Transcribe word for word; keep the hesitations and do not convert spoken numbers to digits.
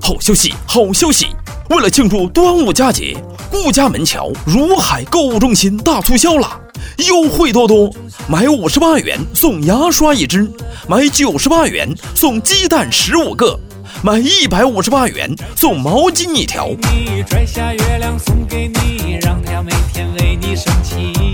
好消息，好消息！为了庆祝端午佳节，顾家门桥如海购物中心大促销了，优惠多多！买五十八元送牙刷一支，买九十八元送鸡蛋十五个，买一百五十八元送毛巾一条。 拽下月亮送给你，让它每天为你升起。